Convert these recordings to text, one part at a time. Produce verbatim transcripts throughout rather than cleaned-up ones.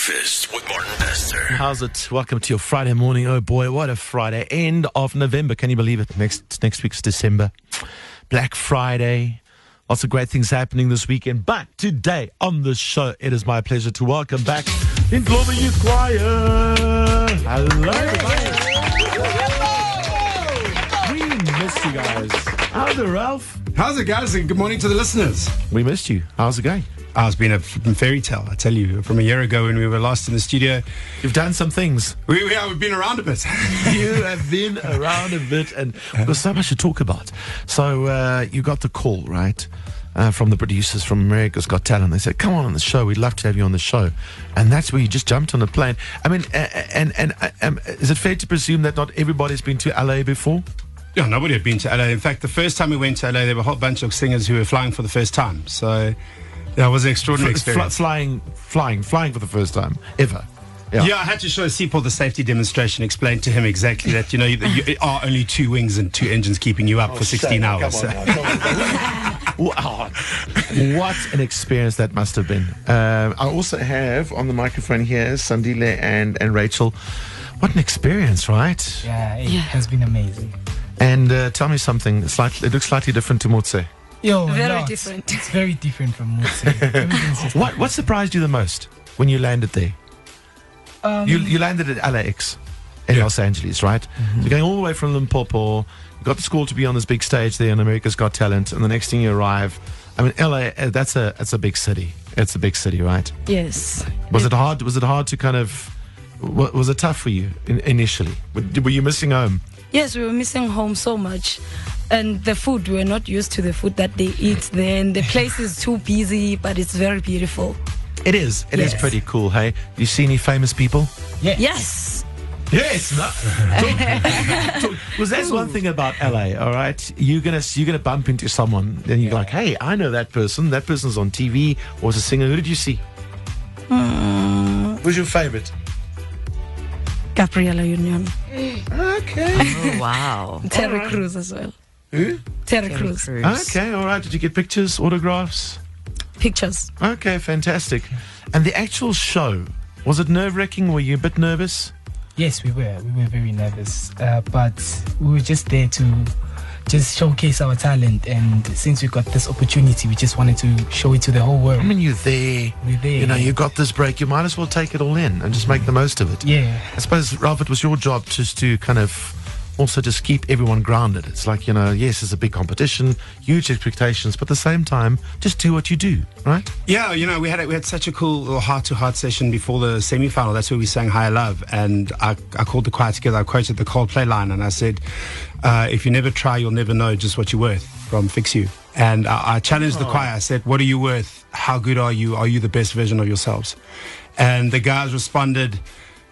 Breakfast with Martin Bester. How's it? Welcome to your Friday morning. Oh boy, what a Friday. End of November. Can you believe it? Next next week's December. Black Friday. Lots of great things happening this weekend. But today on the show, it is my pleasure to welcome back Indlovu Youth Choir. Hello, everybody. We missed you guys. How's it, Ralph? How's it, guys? And good morning to the listeners. We missed you. How's it going? Oh, it's been a flippin' fairy tale, I tell you. From a year ago when we were last in the studio. You've done some things. We, we, we've been around a bit. You have been around a bit, and there's so much to talk about. So uh, you got the call, right, uh, from the producers from America's Got Talent. They said, come on on the show. We'd love to have you on the show. And that's where you just jumped on the plane. I mean, uh, and, and uh, um, is it fair to presume that not everybody's been to L A before? Yeah, nobody had been to L A. In fact, the first time we went to L A, there were a whole bunch of singers who were flying for the first time. So that was an extraordinary F- experience. Fl- flying, flying, flying for the first time ever. Yeah. yeah, I had to show Seapaul the safety demonstration, explain to him exactly that, you know, you, you are only two wings and two engines keeping you up oh, for sixteen shame. hours. Come on, come on. Wow. What an experience that must have been. Uh, I also have on the microphone here Sandile and, and Rachel. What an experience, right? Yeah, it yeah. has been amazing. And uh, tell me something. Slightly, it looks slightly different to Motse. Yo, very no, different. It's, it's very different from Motse. What what surprised you the most when you landed there? Um, You you landed at L A X in Yeah. Los Angeles, right? Mm-hmm. You're going all the way from Limpopo. You got the school to be on this big stage there on America's Got Talent, and the next thing you arrive, I mean, L A. uh, That's a that's a big city. It's a big city, right? Yes. Was it hard? Was it hard to kind of? wa- Was it tough for you in, initially? Were were you missing home? Yes, we were missing home so much. And the food, we were not used to the food that they eat there. And the place is too busy, but it's very beautiful. It is. It is Yes. pretty cool. Hey, you see any famous people? yeah. Yes. Yes. No. Because that's one thing about L A. All right, you're gonna you're gonna bump into someone, and you're like, hey, I know that person. That person's on T V or was a singer. Who did you see? Mm, Who's your favorite? Gabriela Union. Okay. Oh, wow. Terry right. Crews as well. Who? Terry, Crews. Okay. All right. Did you get pictures, autographs? Pictures. Okay. Fantastic. And the actual show, was it nerve wracking? Were you a bit nervous? Yes, we were. We were very nervous. Uh, but we were just there to just showcase our talent. And since we got this opportunity, we just wanted to show it to the whole world. I mean, you're there. We're there. You know, you got this break. You might as well take it all in and just make the most of it. Yeah. I suppose, Ralph, it was your job just to kind of also just keep everyone grounded. It's like, you know, yes, it's a big competition, huge expectations, but at the same time, just do what you do, right? Yeah, you know, we had a, we had such a cool little heart-to-heart session before the semi-final. That's where we sang Higher Love, and I, I called the choir together. I quoted the Coldplay line, and I said, uh, if you never try, you'll never know just what you're worth, from Fix You. And I, I challenged the choir. I said, what are you worth? How good are you? Are you the best version of yourselves? And the guys responded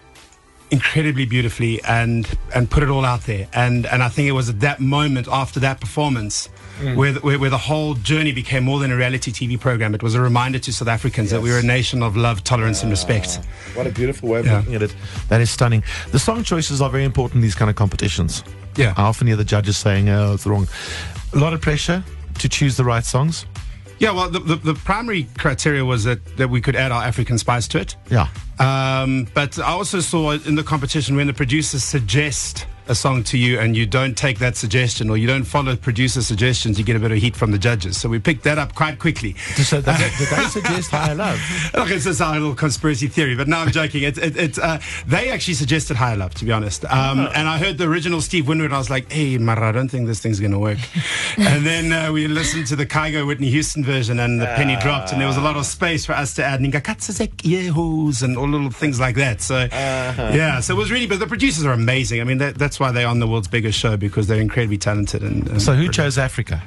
incredibly beautifully and and put it all out there. And and I think it was at that moment after that performance mm. where, the, where where the whole journey became more than a reality T V program. It was a reminder to South Africans yes. that we were a nation of love, tolerance, uh, and respect. What a beautiful way of yeah. looking at it. That is stunning. The song choices are very important in these kind of competitions. Yeah, I often hear the judges saying, "Oh, it's wrong." A lot of pressure to choose the right songs. Yeah, well, the, the, the primary criteria was that, that we could add our African spice to it. Yeah. Um, but I also saw in the competition when the producers suggest a song to you and you don't take that suggestion or you don't follow producer suggestions, you get a bit of heat from the judges. So we picked that up quite quickly. So did they, did they suggest Higher Love? Look, it's just our little conspiracy theory, but no, I'm joking. It, it, it, uh, they actually suggested Higher Love, to be honest. Um, oh. And I heard the original Steve Winwood. I was like, hey, Mara, I don't think this thing's going to work. And then uh, we listened to the Kygo Whitney Houston version and the penny dropped and there was a lot of space for us to add Ningakatsazek Yehos and all little things like that. So, uh-huh. yeah, so it was really, but the producers are amazing. I mean, that, that's why they're on the world's biggest show because they're incredibly talented. And, and so who chose Africa?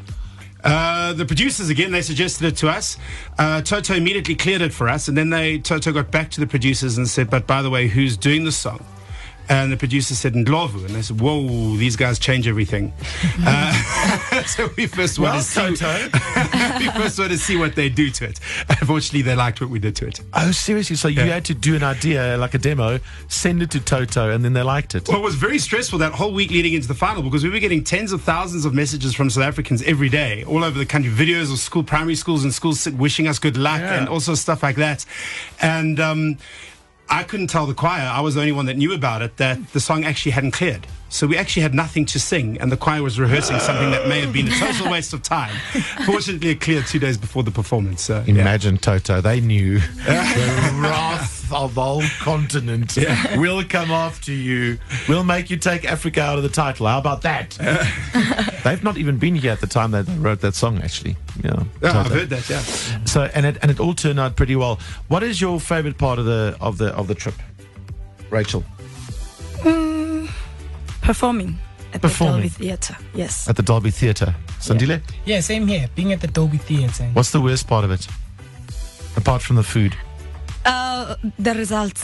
Uh, the producers, again, they suggested it to us. Uh, Toto immediately cleared it for us, and then they Toto got back to the producers and said, but by the way, who's doing the song? And the producer said Indlovu, and they said, whoa, these guys change everything. uh, so we first well, wanted to see we first wanted to see what they do to it. Unfortunately, they liked what we did to it. Oh, seriously? So you yeah. had to do an idea, like a demo, send it to Toto, and then they liked it? Well, it was very stressful that whole week leading into the final because we were getting tens of thousands of messages from South Africans every day, all over the country, videos of school, primary schools and schools wishing us good luck yeah. and also stuff like that. And um I couldn't tell the choir, I was the only one that knew about it, that the song actually hadn't cleared. So we actually had nothing to sing, and the choir was rehearsing something that may have been a total waste of time. Fortunately, it cleared two days before the performance. So, Imagine, yeah. Toto, they knew the wrath of the whole continent yeah. will come after you. We'll make you take Africa out of the title. How about that? They've not even been here at the time that they wrote that song, actually. Yeah, yeah I've heard that, yeah. So, and it, and it all turned out pretty well. What is your favorite part of the of the of the trip, Rachel? Mm, performing at performing. the Dolby Theatre. Yes. At the Dolby Theatre. Sandile? Yeah. yeah, same here. Being at the Dolby Theatre. What's the worst part of it, apart from the food? Uh, the results.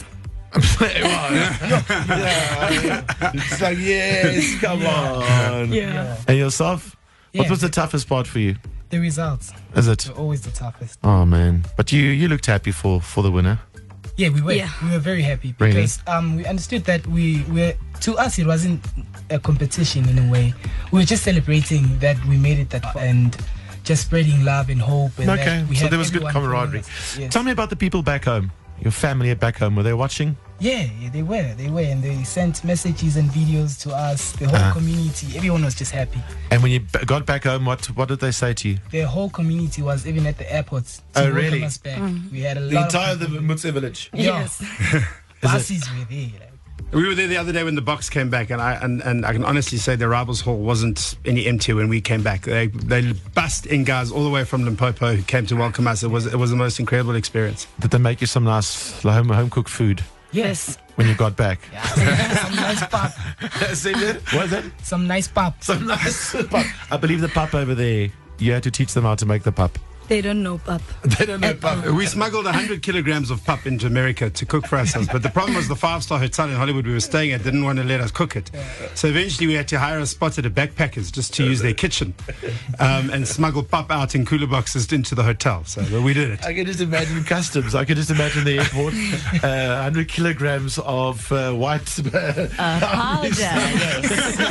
yeah. It's like, yes, come yeah. on. Yeah. yeah. And yourself? Yeah. What was the toughest part for you? The results. Is it? They're always the toughest. Oh, man. But you, you looked happy for, for the winner. Yeah, we were. Yeah. We were very happy because really? um, we understood that we were, to us, it wasn't a competition in a way. We were just celebrating that we made it that far and just spreading love and hope. And okay, that we so have there was good everyone camaraderie. Yes. Tell me about the people back home. Your family back home, were they watching? Yeah, yeah, they were. They were. And they sent messages and videos to us. The whole uh-huh. community, everyone was just happy. And when you b- got back home, what what did they say to you? The whole community was even at the airport to oh, welcome really? us back. Mm. We had a the lot entire of the Mutse village? Yeah. Yes. Buses were there. Like. We were there the other day when the box came back, and I and, and I can honestly say the Rivals Hall wasn't any emptier when we came back. They they bust in guys all the way from Limpopo who came to welcome us. It was it was the most incredible experience. Did they make you some nice home home cooked food? Yes. When you got back? Yeah, some nice pap. What is it? Some nice pap. Some nice pap. I believe the pap over there, you had to teach them how to make the pap. They don't know pap. They don't know pap. We smuggled one hundred kilograms of pap into America to cook for ourselves. But the problem was the five-star hotel in Hollywood we were staying at didn't want to let us cook it. So eventually we had to hire a spot at a backpackers just to use their kitchen um, and smuggle pap out in cooler boxes into the hotel. So but we did it. I can just imagine customs. I can just imagine the airport. Uh, one hundred kilograms of uh, white... Uh, powder, yes.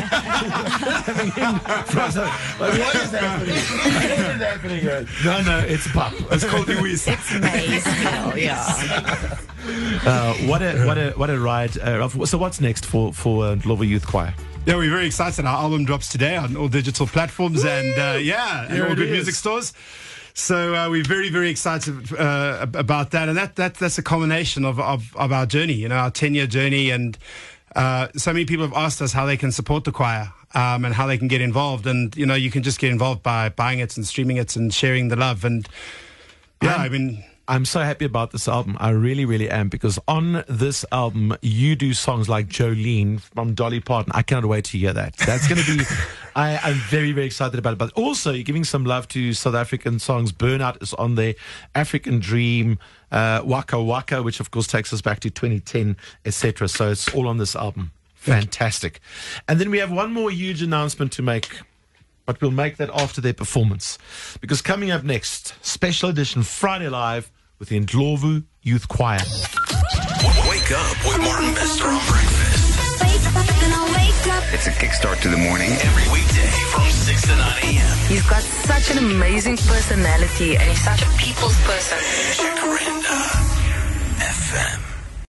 Like, what is happening? What is happening? No, no, it's pap. It's called Louise. It's maize still, yeah. Uh, what a what a what a ride! Uh, so what's next for for uh, Ndlovu Youth Choir? Yeah, we're very excited. Our album drops today on all digital platforms Woo! and uh, yeah, and all good music stores. So uh, we're very, very excited uh, about that, and that, that that's a culmination of, of, of our journey, you know, our ten-year journey. And uh, so many people have asked us how they can support the choir um, and how they can get involved. And you know, you can just get involved by buying it and streaming it and sharing the love. And yeah, I'm, I mean. I'm so happy about this album. I really, really am, because on this album, you do songs like Jolene from Dolly Parton. I cannot wait to hear that. That's going to be, I, I'm very, very excited about it. But also, you're giving some love to South African songs. Burnout is on there. African Dream, uh, Waka Waka, which of course takes us back to twenty ten, et cetera. So it's all on this album. Fantastic. And then we have one more huge announcement to make. But we'll make that after their performance. Because coming up next, special edition Friday Live with the Ndlovu Youth Choir. Wake up with Martin Bester on breakfast. It's a kickstart to the morning every weekday from six to nine a.m. He's got such an amazing personality and he's such a people's person. Check her in.